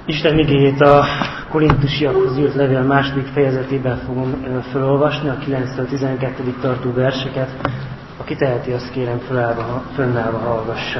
Isten igéjét a Korintusiakhoz írt levél második fejezetében fogom felolvasni, a 9-12. tartó verseket. Aki teheti, azt kérem fönnállva hallgassa.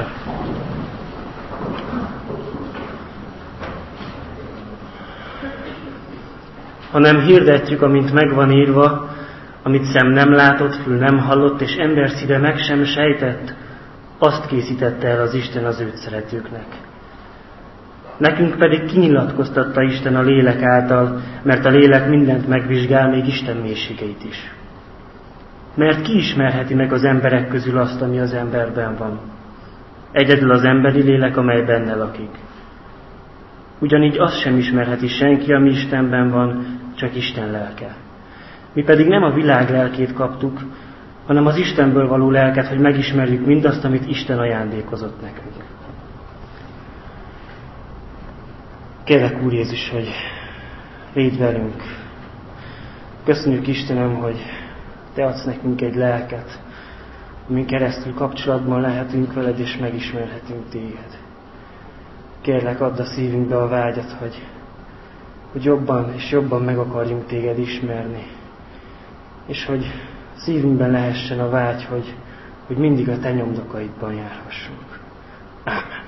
Hanem hirdetjük, amint megvan írva, amit szem nem látott, fül nem hallott, és ember szíve meg sem sejtett, azt készítette el az Isten az őt szeretőknek. Nekünk pedig kinyilatkoztatta Isten a lélek által, mert a lélek mindent megvizsgál, még Isten mélységeit is. Mert ki ismerheti meg az emberek közül azt, ami az emberben van? Egyedül az emberi lélek, amely benne lakik. Ugyanígy azt sem ismerheti senki, ami Istenben van, csak Isten lelke. Mi pedig nem a világ lelkét kaptuk, hanem az Istenből való lelket, hogy megismerjük mindazt, amit Isten ajándékozott nekünk. Kérlek, Úr Jézus, hogy légy velünk. Köszönjük, Istenem, hogy Te adsz nekünk egy lelket, amin keresztül kapcsolatban lehetünk veled, és megismerhetünk Téged. Kérlek, add a szívünkbe a vágyat, hogy jobban és jobban meg akarjunk Téged ismerni. És hogy szívünkben lehessen a vágy, hogy mindig a Te nyomdokaidban járhassunk. Ámen.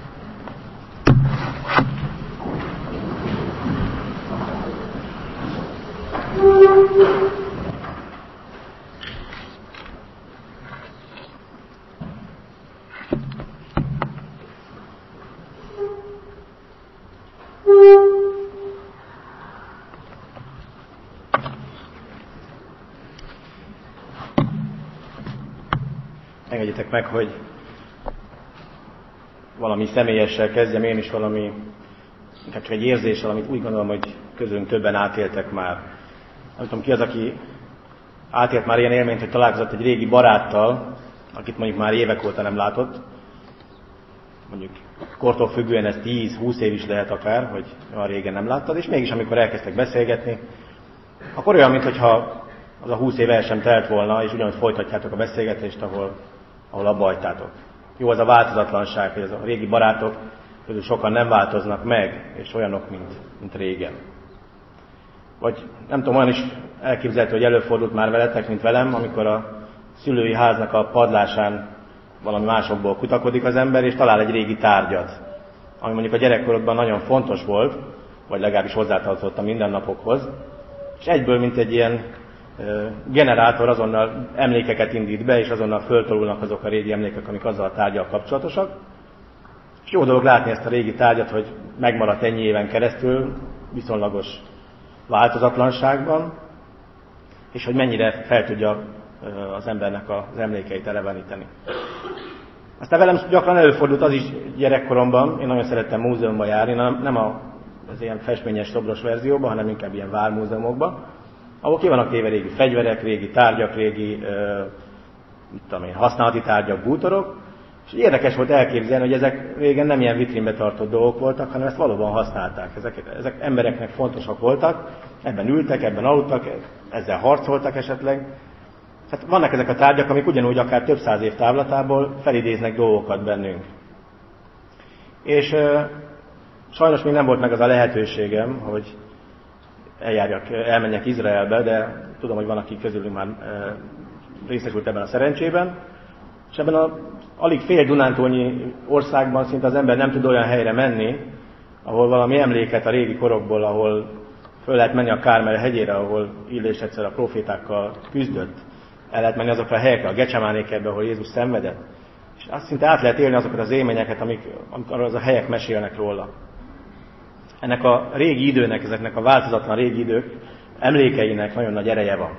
Engedjétek meg, hogy valami személyessel kezdjem, én is valami, inkább csak egy érzéssel, amit úgy gondolom, hogy közülünk többen átéltek már. Nem tudom ki az, aki átélt már ilyen élményt, hogy találkozott egy régi baráttal, akit mondjuk már évek óta nem látott. Mondjuk kortól függően ez 10-20 év is lehet akár, hogy olyan régen nem láttad, és mégis amikor elkezdtek beszélgetni, akkor olyan, mintha az a 20 év el sem telt volna, és ugyanúgy folytatjátok a beszélgetést, ahol abba hagytátok. Jó az a változatlanság, hogy az a régi barátok közül sokan nem változnak meg, és olyanok, mint régen. Vagy nem tudom, olyan is elképzelhető, hogy előfordult már veletek, mint velem, amikor a szülői háznak a padlásán valami másokból kutakodik az ember, és talál egy régi tárgyat, ami mondjuk a gyerekkorodban nagyon fontos volt, vagy legalábbis hozzátartozott a mindennapokhoz, és egyből, mint egy ilyen generátor azonnal emlékeket indít be, és azonnal föltolulnak azok a régi emlékek, amik azzal a tárgyal kapcsolatosak. És jó dolog látni ezt a régi tárgyat, hogy megmaradt ennyi éven keresztül, viszonylagos változatlanságban, és hogy mennyire fel tudja az embernek az emlékeit eleveníteni. Aztán velem gyakran előfordult az is gyerekkoromban, én nagyon szerettem múzeumban járni, nem az ilyen festményes szobros verzióban, hanem inkább ilyen vármúzeumokban, ahol ki vannak téve régi fegyverek, régi tárgyak, régi használati tárgyak, bútorok, és érdekes volt elképzelni, hogy ezek régen nem ilyen vitrínbe tartott dolgok voltak, hanem ezt valóban használták. Ezek embereknek fontosak voltak, ebben ültek, ebben aludtak, ezzel harcoltak esetleg. Hát vannak ezek a tárgyak, amik ugyanúgy akár több száz év távlatából felidéznek dolgokat bennünk. És sajnos még nem volt meg az a lehetőségem, hogy elmenjek Izraelbe, de tudom, hogy van, aki közülünk már részesült ebben a szerencsében. És ebben a alig fél dunántúlnyi országban szinte az ember nem tud olyan helyre menni, ahol valami emléket a régi korokból, ahol föl lehet menni a Kármel hegyére, ahol Illés egyszer a profétákkal küzdött. El lehet menni azokra a helyekre, a Gecsemánékerbe, ahol Jézus szenvedett. És azt szinte át lehet élni azokat az élményeket, amikor az a helyek mesélnek róla. Ennek a régi időnek, ezeknek a változatlan régi idők emlékeinek nagyon nagy ereje van.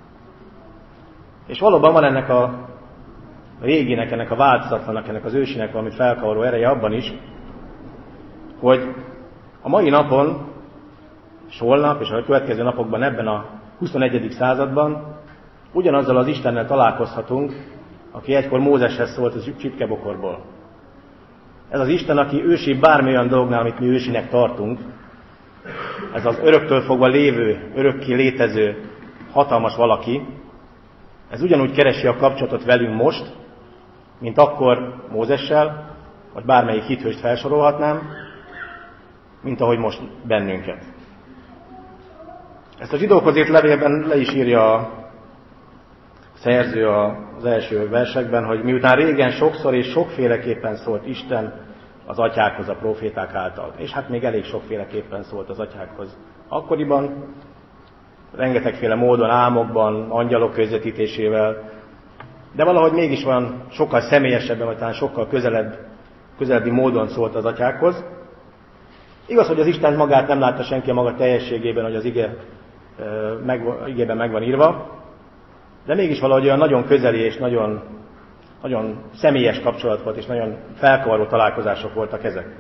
És valóban van ennek a réginek, ennek a változatlannak, ennek az ősinek valami felkavaró ereje abban is, hogy a mai napon, és holnap, és a következő napokban ebben a 21. században ugyanazzal az Istennel találkozhatunk, aki egykor Mózeshez szólt az csipkebokorból. Ez az Isten, aki ősi bármi olyan dolgnál, amit mi ősinek tartunk, ez az öröktől fogva lévő, örökké létező, hatalmas valaki, ez ugyanúgy keresi a kapcsolatot velünk most, mint akkor Mózessel, vagy bármelyik hithőst felsorolhatnám, mint ahogy most bennünket. Ezt a zsidókhoz írt levélben le is írja a szerző az első versekben, hogy miután régen sokszor és sokféleképpen szólt Isten az atyákhoz a proféták által. És hát még elég sokféleképpen szólt az atyákhoz. Akkoriban rengetegféle módon, álmokban, angyalok közvetítésével, de valahogy mégis van sokkal személyesebben, vagy talán sokkal közelebbi módon szólt az atyákhoz. Igaz, hogy az Isten magát nem látta senki a maga teljességében, hogy az igében meg van írva, de mégis valahogy olyan nagyon közeli és nagyon, nagyon személyes kapcsolat volt, és nagyon felkavaró találkozások voltak ezek.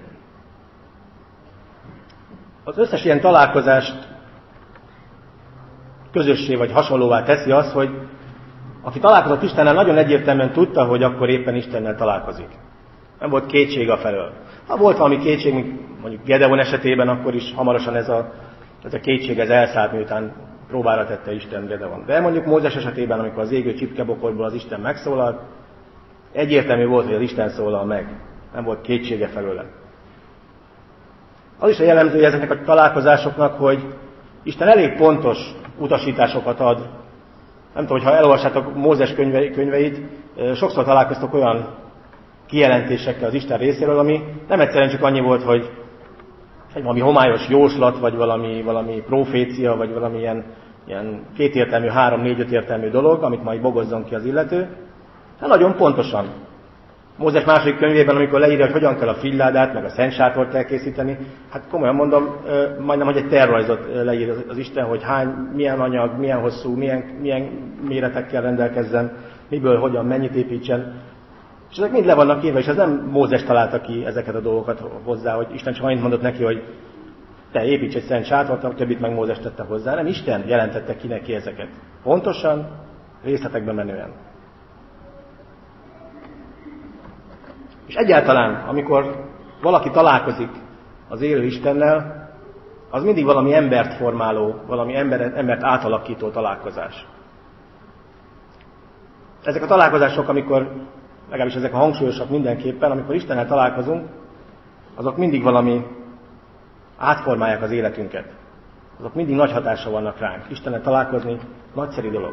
Az összes ilyen találkozást közössé vagy hasonlóvá teszi az, hogy aki találkozott Istennel, nagyon egyértelműen tudta, hogy akkor éppen Istennel találkozik. Nem volt kétség afelől. Ha volt valami kétség, mint mondjuk Gedeon esetében, akkor is hamarosan ez a kétség elszállt, miután próbára tette Isten Gedeon. De mondjuk Mózes esetében, amikor az égő csipkebokorból az Isten megszólalt, egyértelmű volt, hogy az Isten szólal meg. Nem volt kétsége felőle. Az is a jellemzője ezeknek a találkozásoknak, hogy Isten elég pontos utasításokat ad. Nem tudom, hogy ha elolvassátok Mózes könyveit, sokszor találkoztok olyan kijelentésekkel az Isten részéről, ami nem egyszerűen csak annyi volt, hogy valami homályos jóslat, vagy valami profécia, vagy valami ilyen kétértelmű, 3-4-5 értelmű dolog, amit majd bogozzon ki az illető. De nagyon pontosan. Mózes második könyvében, amikor leírja, hogy hogyan kell a figyládát, meg a szent sátort elkészíteni, hát komolyan mondom, majdnem, hogy egy tervrajzot leír az Isten, hogy milyen anyag, milyen hosszú, milyen méretekkel rendelkezzen, miből, hogyan, mennyit építsen. És ezek mind le vannak írva, és ez nem Mózes találta ki ezeket a dolgokat hozzá, hogy Isten csak annyit mondott neki, hogy te építs egy szent sátort, a többit meg Mózes tette hozzá. Nem, Isten jelentette ki neki ezeket. Pontosan, részletekben menően. És egyáltalán, amikor valaki találkozik az élő Istennel, az mindig valami embert formáló, valami embert átalakító találkozás. Ezek a találkozások, amikor, legalábbis ezek a hangsúlyosak mindenképpen, amikor Istennel találkozunk, azok mindig valami átformálják az életünket. Azok mindig nagy hatással vannak ránk. Istennel találkozni nagyszerű dolog.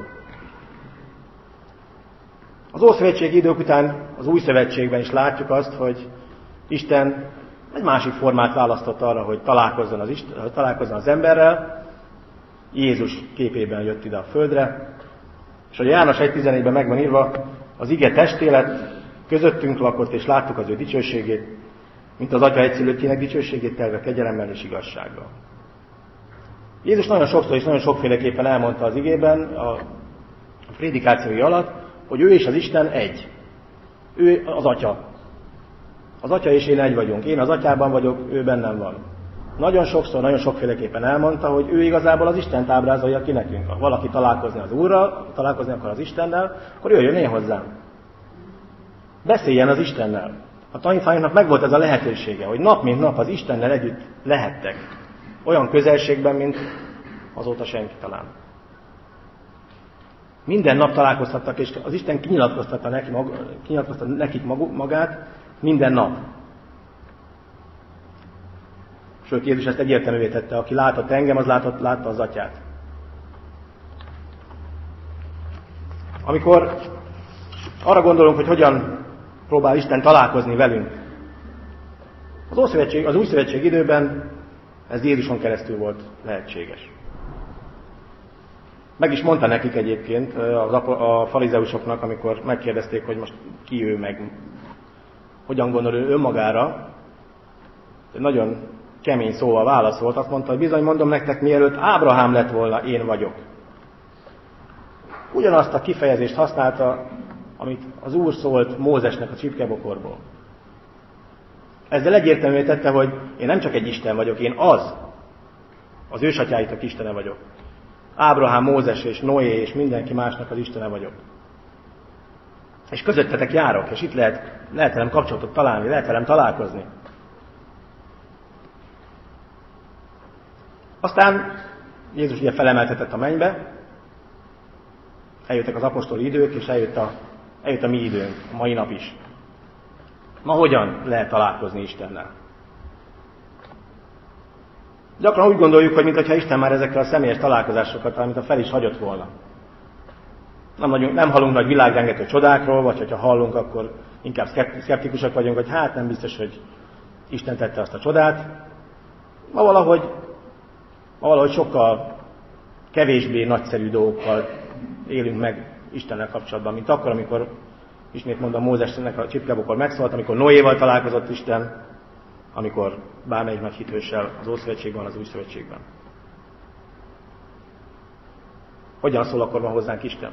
Az Ószövetségi idők után az Új Szövetségben is látjuk azt, hogy Isten egy másik formát választott arra, hogy találkozzon az emberrel. Jézus képében jött ide a földre, és a János 1.14-ben meg van írva, az ige testé lett, közöttünk lakott, és láttuk az ő dicsőségét, mint az Atya egyszülöttjének dicsőségét, telve kegyelemmel és igazsággal. Jézus nagyon sokszor és nagyon sokféleképpen elmondta az igében, a prédikációi alatt, hogy ő és az Isten egy. Ő az Atya. Az Atya és én egy vagyunk. Én az Atyában vagyok, ő bennem van. Nagyon sokszor, nagyon sokféleképpen elmondta, hogy ő igazából az Istent ábrázolja ki nekünk. Ha valaki találkozni az Úrral, találkozni akar az Istennel, akkor jöjjön én hozzám. Beszéljen az Istennel. A tanítványoknak megvolt ez a lehetősége, hogy nap mint nap az Istennel együtt lehettek. Olyan közelségben, mint azóta senki talán. Minden nap találkozhattak, és az Isten kinyilatkoztatta nekik magát minden nap. Sőt, Jézus ezt egyértelművé tette, aki látott engem, az látta az Atyát. Amikor arra gondolunk, hogy hogyan próbál Isten találkozni velünk, az Új Szövetség időben ez Jézuson keresztül volt lehetséges. Meg is mondta nekik egyébként a farizeusoknak, amikor megkérdezték, hogy most ki ő meg, hogyan gondol ő önmagára. Nagyon kemény szóval válaszolt, azt mondta, hogy bizony mondom nektek, mielőtt Ábrahám lett volna, én vagyok. Ugyanazt a kifejezést használta, amit az Úr szólt Mózesnek a csipkebokorból. Ezzel egyértelműen tette, hogy én nem csak egy Isten vagyok, én az ősatyáitok Istene vagyok. Ábrahám, Mózes és Noé és mindenki másnak az Istene vagyok. És közöttetek járok, és itt lehet velem kapcsolatot találni, lehet velem találkozni. Aztán Jézus ugye felemeltetett a mennybe, eljöttek az apostoli idők, és eljött a mi időnk, a mai nap is. Ma hogyan lehet találkozni Istennel? Gyakran úgy gondoljuk, hogy mintha Isten már ezekkel a személyes találkozásokat, mintha fel is hagyott volna. Nem hallunk nagy világrengető csodákról, vagy hogyha hallunk, akkor inkább szkeptikusak vagyunk, hogy hát nem biztos, hogy Isten tette azt a csodát. Ma valahogy sokkal kevésbé nagyszerű dolgokkal élünk meg Istennel kapcsolatban, mint akkor, amikor, ismét mondom, Mózesnek a csipkebokor megszólalt, amikor Noéval találkozott Isten, amikor bármelyik nagy hithőssel az Ószövetségben, az Új Szövetségben. Hogyan szól akkor ma hozzánk Isten?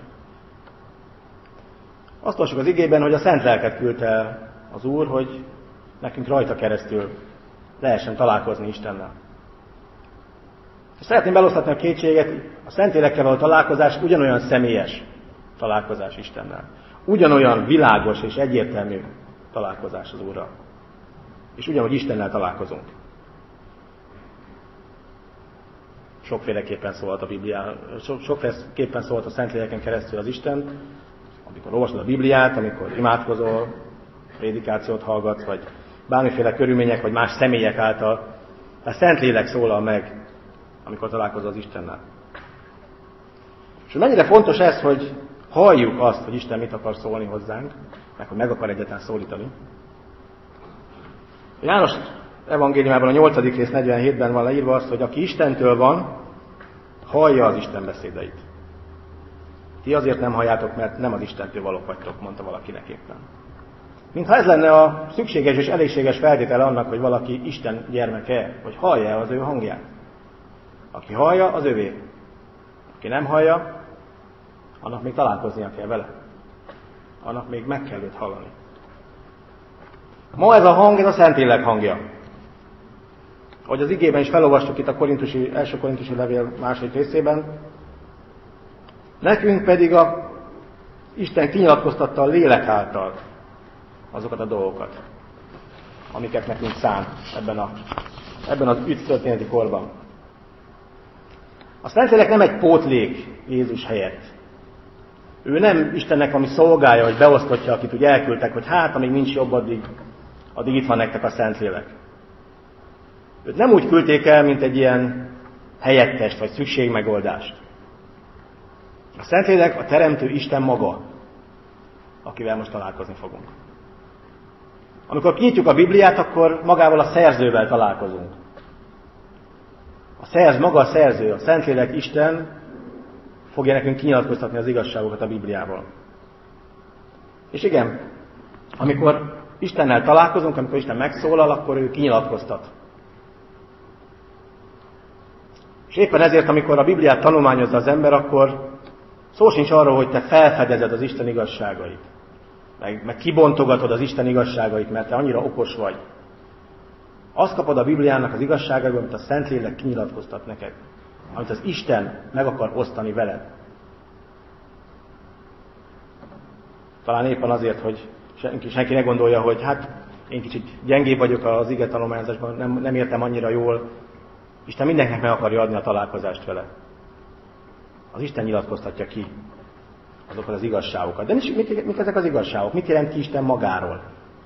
Azt olvassuk az igében, hogy a Szent Lelket küldte az Úr, hogy nekünk rajta keresztül lehessen találkozni Istennel. Szeretném belosztatni a kétséget, a Szentlélekkel való találkozás ugyanolyan személyes találkozás Istennel. Ugyanolyan világos és egyértelmű találkozás az Úrral. És ugyanúgy Istennel találkozunk. Sokféleképpen szólalt a Bibliá, sokféleképpen szólalt a Szentléleken keresztül az Isten, amikor olvasod a Bibliát, amikor imádkozol, prédikációt hallgatsz, vagy bármiféle körülmények, vagy más személyek által. A Szentlélek szólal meg, amikor találkozol az Istennel. És mennyire fontos ez, hogy halljuk azt, hogy Isten mit akar szólni hozzánk, meg hogy meg akar egyáltalán szólítani. János evangéliumában a 8. rész 47-ben van leírva azt, hogy aki Istentől van, hallja az Isten beszédeit. Ti azért nem halljátok, mert nem az Istentől valók vagytok, mondta valakinek éppen. Mintha ez lenne a szükséges és elégséges feltétele annak, hogy valaki Isten gyermeke, hogy hallja az ő hangját. Aki hallja, az övé. Aki nem hallja, annak még találkoznia kell vele. Annak még meg kell őt hallani. Ma ez a hang, ez a Szentlélek hangja. Ahogy az igében is felolvastuk itt a első korintusi levél második részében, nekünk pedig Isten kinyilatkoztatta a lélek által azokat a dolgokat, amiket nekünk szán ebben az ügytörténeti korban. A Szentlélek nem egy pótlék Jézus helyett. Ő nem Istennek valami szolgája, hogy beosztotja, akit úgy elküldtek, hogy hát, amíg nincs jobb, addig itt van nektek a Szentlélek. Őt nem úgy küldték el, mint egy ilyen helyettest, vagy szükségmegoldást. A Szentlélek a teremtő Isten maga, akivel most találkozni fogunk. Amikor kinyitjuk a Bibliát, akkor magával a szerzővel találkozunk. Maga a szerző, a Szentlélek Isten fogja nekünk kinyilatkoztatni az igazságokat a Bibliával. És igen, amikor Istennel találkozunk, amikor Isten megszólal, akkor ő kinyilatkoztat. És éppen ezért, amikor a Bibliát tanulmányozza az ember, akkor szó sincs arról, hogy te felfedezed az Isten igazságait. Meg kibontogatod az Isten igazságait, mert te annyira okos vagy. Azt kapod a Bibliának az igazságaiból, amit a Szentlélek kinyilatkoztat neked. Amit az Isten meg akar osztani veled. Talán éppen azért, hogy senki ne gondolja, hogy hát én kicsit gyengébb vagyok az ige tanulmányozásban, nem értem annyira jól. Isten mindenkinek meg akarja adni a találkozást vele. Az Isten nyilatkoztatja ki azokat az igazságokat. De mik ezek az igazságok? Mit jelent ki Isten magáról?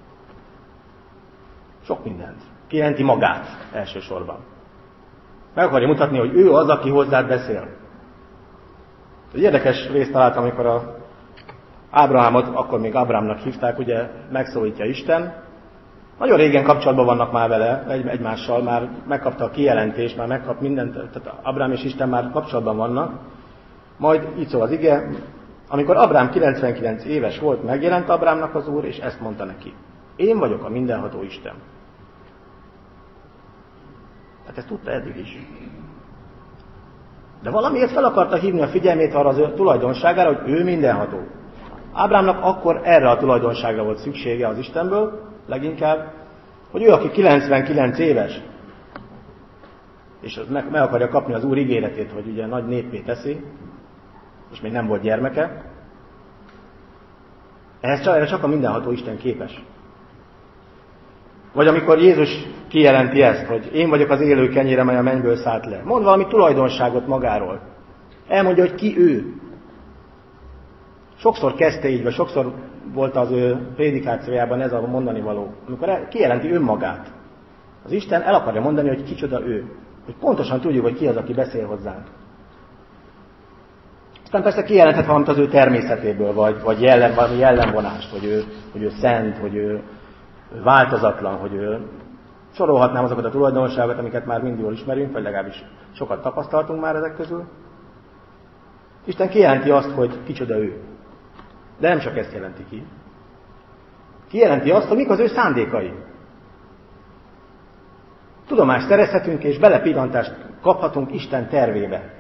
Sok mindent. Ki jelenti magát elsősorban. Meg akarja mutatni, hogy ő az, aki hozzád beszél. Egy érdekes részt találtam, amikor Ábrahámot, akkor még Ábrámnak hívták, ugye megszólítja Isten. Nagyon régen kapcsolatban vannak már vele, egymással, már megkapta a kijelentést, már megkap mindent, tehát Ábrám és Isten már kapcsolatban vannak. Majd így szól az ige, amikor Ábrám 99 éves volt, megjelent Ábrámnak az Úr, és ezt mondta neki. Én vagyok a mindenható Isten. Hát ezt tudta eddig is. De valamiért fel akarta hívni a figyelmét arra az tulajdonságára, hogy ő mindenható. Ábrámnak akkor erre a tulajdonságra volt szüksége az Istenből, leginkább, hogy ő, aki 99 éves, és meg akarja kapni az Úr ígéretét, hogy ugye nagy néppé teszi, és még nem volt gyermeke, erre csak a mindenható Isten képes. Vagy amikor Jézus kijelenti ezt, hogy én vagyok az élő kenyér, amely a mennyből szállt le. Mond valami tulajdonságot magáról. Elmondja, hogy ki ő. Sokszor kezdte így, vagy sokszor volt az ő prédikációjában ez a mondani való. Amikor kijelenti önmagát. Az Isten el akarja mondani, hogy kicsoda ő. Hogy pontosan tudjuk, hogy ki az, aki beszél hozzánk. Aztán persze kijelenthet valamit az ő természetéből, vagy valami jellemvonást, hogy ő szent, hogy ő változatlan, hogy ő... Sorolhatnám azokat a tulajdonságokat, amiket már mind jól ismerünk, vagy legalábbis sokat tapasztaltunk már ezek közül. Isten kijelenti azt, hogy kicsoda ő. De nem csak ezt jelenti ki. Kijelenti azt, hogy mik az ő szándékai. Tudomást szerezhetünk, és belepillantást kaphatunk Isten tervébe.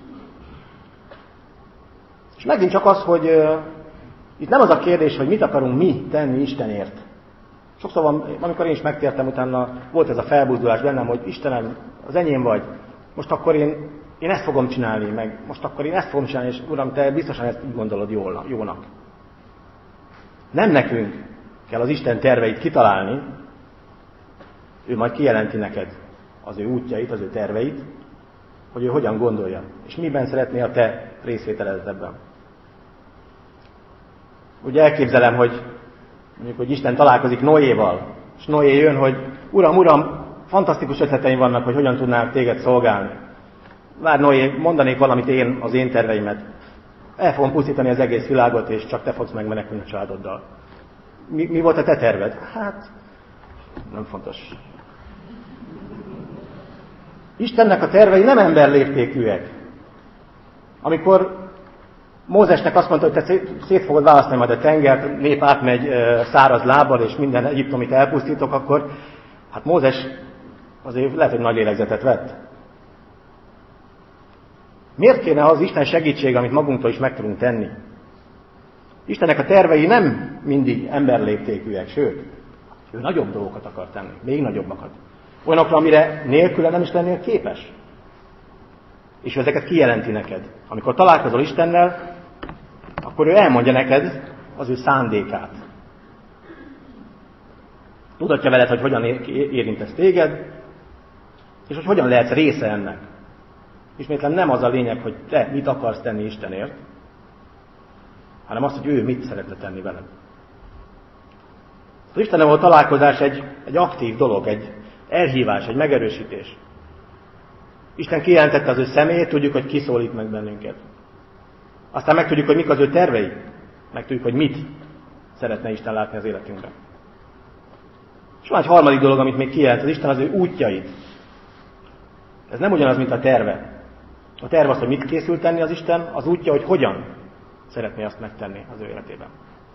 És megint csak az, hogy itt nem az a kérdés, hogy mit akarunk mi tenni Istenért. Sokszor amikor én is megtértem, utána volt ez a felbuzdulás bennem, hogy Istenem, az enyém vagy, most akkor én ezt fogom csinálni, meg most akkor én ezt fogom csinálni, és Uram, te biztosan ezt így gondolod jónak. Nem nekünk kell az Isten terveit kitalálni, ő majd kijelenti neked az ő útjait, az ő terveit, hogy ő hogyan gondolja, és miben szeretné a te részvételedet ebben. Ugye elképzelem, hogy mondjuk, hogy Isten találkozik Noéval, és Noé jön, hogy Uram, fantasztikus ötleteim vannak, hogy hogyan tudnák téged szolgálni. Várj Noé, mondanék valamit az én terveimet. El fogom pusztítani az egész világot, és csak te fogsz megmenekülni a családoddal. Mi volt a te terved? Hát, nem fontos. Istennek a tervei nem emberléptékűek. Amikor Mózesnek azt mondta, hogy te szét fogod választani majd a tengert, nép átmegy száraz lábbal, és minden egyiptomit elpusztítok, akkor hát Mózes azért lehet, hogy nagy lélegzetet vett. Miért kéne az Isten segítsége, amit magunktól is meg tudunk tenni? Istennek a tervei nem mindig emberléptékűek, sőt, ő nagyobb dolgokat akar tenni, még nagyobbakat. Olyanokra, amire nélküle nem is lennél képes. És ő ezeket kijelenti neked. Amikor találkozol Istennel, akkor ő elmondja neked az ő szándékát. Tudatja veled, hogy hogyan érint ez téged, és hogy hogyan lehetsz része ennek. Ismétlem nem az a lényeg, hogy te mit akarsz tenni Istenért, hanem az, hogy ő mit szeretne tenni veled. Az Istennel való találkozás egy aktív dolog, egy elhívás, egy megerősítés. Isten kijelentette az ő személyét, tudjuk, hogy kiszólít meg bennünket. Aztán megtudjuk, hogy mik az ő tervei. Megtudjuk, hogy mit szeretne Isten látni az életünkben. És van egy harmadik dolog, amit még kijelent az Isten, az ő útjait. Ez nem ugyanaz, mint a terve. A terve az, hogy mit készül tenni az Isten, az útja, hogy hogyan szeretné azt megtenni az ő életében.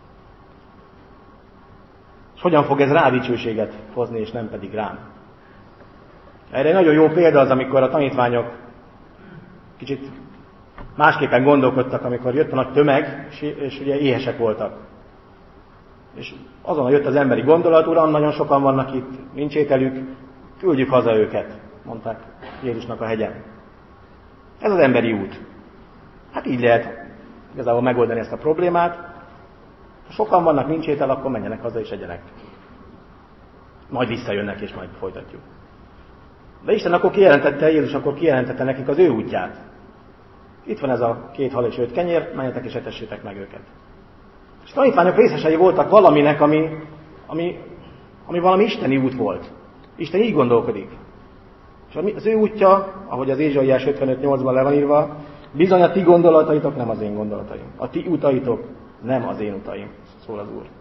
És hogyan fog ez rá dicsőséget hozni, és nem pedig rám. Erre egy nagyon jó példa az, amikor a tanítványok kicsit másképpen gondolkodtak, amikor jött a nagy tömeg, és ugye éhesek voltak. És azonnal jött az emberi gondolat, Uram, nagyon sokan vannak itt, nincs ételük, küldjük haza őket, mondták Jézusnak a hegyen. Ez az emberi út. Hát így lehet igazából megoldani ezt a problémát. Ha sokan vannak, nincs étel, akkor menjenek haza és egyenek. Majd visszajönnek, és majd folytatjuk. De Isten akkor Jézus akkor kijelentette nekik az ő útját. Itt van ez a 2 hal és 5 kenyér, menjetek és etessétek meg őket. És a tanítványok részesei voltak valaminek, ami valami isteni út volt. Isten így gondolkodik. És az ő útja, ahogy az Ézsaiás 55:8-ban le van írva, bizony a ti gondolataitok nem az én gondolataim. A ti utaitok nem az én utaim, szól az Úr.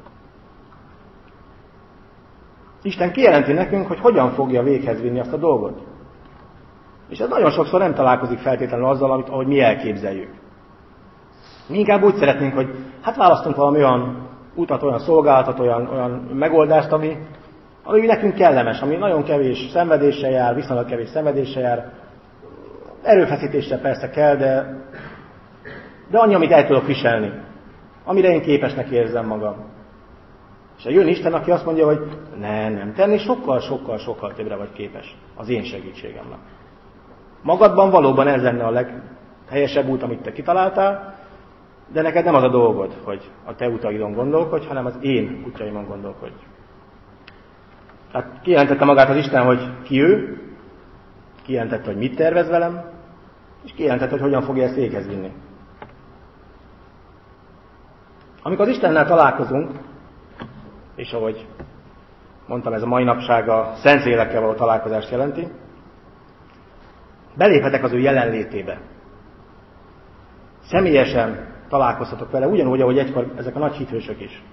Isten kijelenti nekünk, hogy hogyan fogja véghez vinni azt a dolgot. És ez nagyon sokszor nem találkozik feltétlenül azzal, ahogy mi elképzeljük. Mi inkább úgy szeretnénk, hogy hát választunk valami olyan utat, olyan szolgálatot, olyan megoldást, ami nekünk kellemes, ami nagyon kevés szenvedéssel jár, viszonylag kevés szenvedéssel jár. Erőfeszítéssel persze kell, de annyi, amit el tudok viselni. Amire én képesnek érzem magam. És jön Isten, aki azt mondja, hogy nem, tenni sokkal többre vagy képes az én segítségemnek. Magadban valóban ez lenne a leghelyesebb út, amit te kitaláltál, de neked nem az a dolgod, hogy a te utaidon gondolkodj, hanem az én útjaimon gondolkodj. Tehát kijelentette magát az Isten, hogy ki ő, kijelentette, hogy mit tervez velem, és kijelentette, hogy hogyan fogja ezt véghez vinni. Amikor az Istennel találkozunk, és ahogy mondtam, ez a mai napság a Szentlélekkel való találkozást jelenti, Beléphetek az ő jelenlétébe. Személyesen találkozhatok vele, ugyanúgy, ahogy egykor ezek a nagy hithősök is.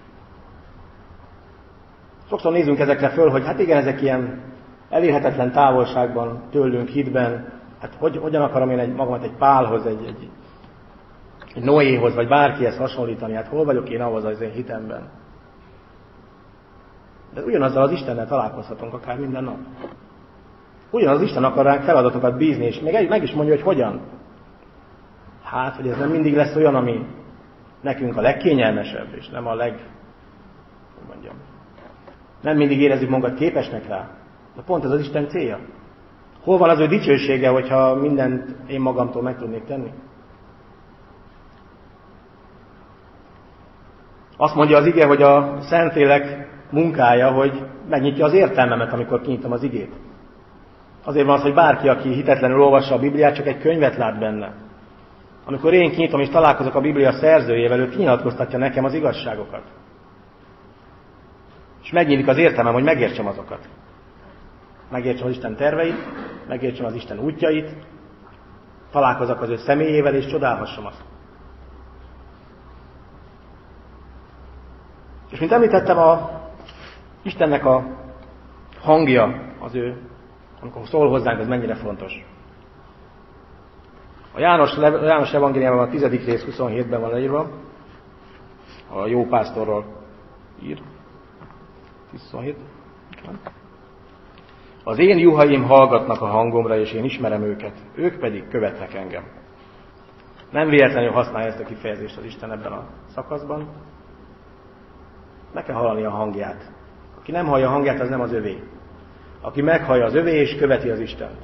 Sokszor nézünk ezekre föl, hogy hát igen, ezek ilyen elérhetetlen távolságban tőlünk hitben, hát hogyan akarom én magamat egy Pálhoz, egy Noéhoz, vagy bárkihez hasonlítani, hát hol vagyok én ahhoz az én hitemben. De ugyanazzal az Istennel találkozhatunk akár minden nap. Ugyanaz Isten akar ránk feladatokat bízni, és még meg is mondja, hogy hogyan. Hát, hogy ez nem mindig lesz olyan, ami nekünk a legkényelmesebb, és nem a nem mindig érezzük magunkat képesnek rá. De pont ez az Isten célja. Hol van az ő dicsősége, hogyha mindent én magamtól meg tudnék tenni? Azt mondja az ige, hogy a Szentlélek munkája, hogy megnyitja az értelmemet, amikor kinyitom az igét. Azért van az, hogy bárki, aki hitetlenül olvassa a Bibliát, csak egy könyvet lát benne. Amikor én kinyitom és találkozok a Biblia szerzőjével, ő kinyilatkoztatja nekem az igazságokat. És megnyílik az értelmem, hogy megértsem azokat. Megértsem az Isten terveit, megértsem az Isten útjait, találkozok az ő személyével, és csodálhassam azt. És mint említettem, Istennek a hangja, amikor szól hozzánk, az mennyire fontos. A János evangéliumában a 10. rész 27-ben van leírva, a jó pásztorról ír. 27. Az én juhaim hallgatnak a hangomra, és én ismerem őket, ők pedig követnek engem. Nem véletlenül használja ezt a kifejezést az Isten ebben a szakaszban. Meg kell hallani a hangját. Aki nem hallja a hangját, az nem az övé. Aki meghallja az övé, és követi az Istent.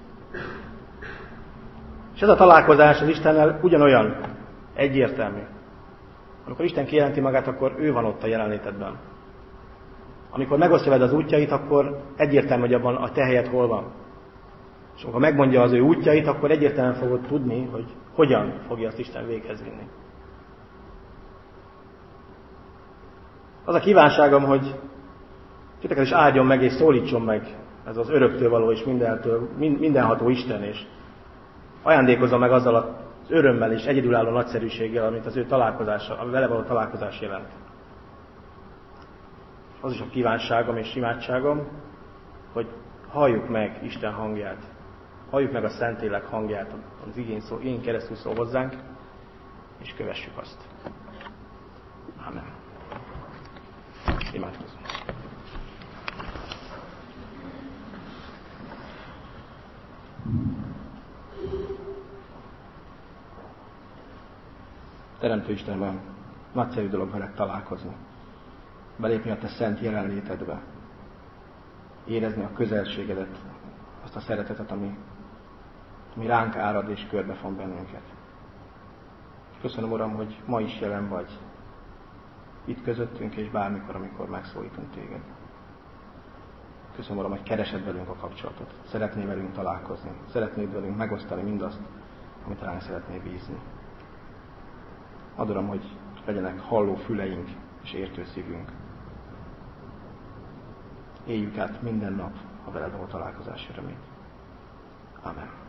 És ez a találkozás az Istennel ugyanolyan egyértelmű. Amikor Isten kijelenti magát, akkor ő van ott a jelenlétedben. Amikor megosztja veled az útjait, akkor egyértelmű, hogy abban a te helyed hol van. És amikor megmondja az ő útjait, akkor egyértelműen fogod tudni, hogy hogyan fogja azt Isten véghez vinni. Az a kívánságom, hogy titeket is áldjon meg és szólítson meg ez az öröktől való és mindenható Isten, és ajándékozom meg azzal az örömmel és egyedülálló nagyszerűséggel, amit az ő találkozása, a vele való találkozás jelent. Az is a kívánságom és imádságom, hogy halljuk meg Isten hangját, halljuk meg a Szentlélek hangját, az igén keresztül szól hozzánk, és kövessük azt. Amen. Imádkozzunk. Teremtő Istenben, nagyszerű dolog veled találkozni. Belépni a te szent jelenlétedbe. Érezni a közelségedet, azt a szeretetet, ami ránk árad és körbefon bennünket. Köszönöm, Uram, hogy ma is jelen vagy. Itt közöttünk, és bármikor, amikor megszólítunk téged. Köszönöm, Uram, hogy keresed velünk a kapcsolatot. Szeretnél velünk találkozni. Szeretnéd velünk megosztani mindazt, amit ránk szeretnél bízni. Add, Uram, hogy legyenek halló füleink és értő szívünk. Éljük át minden nap a veled való találkozás örömét. Amen.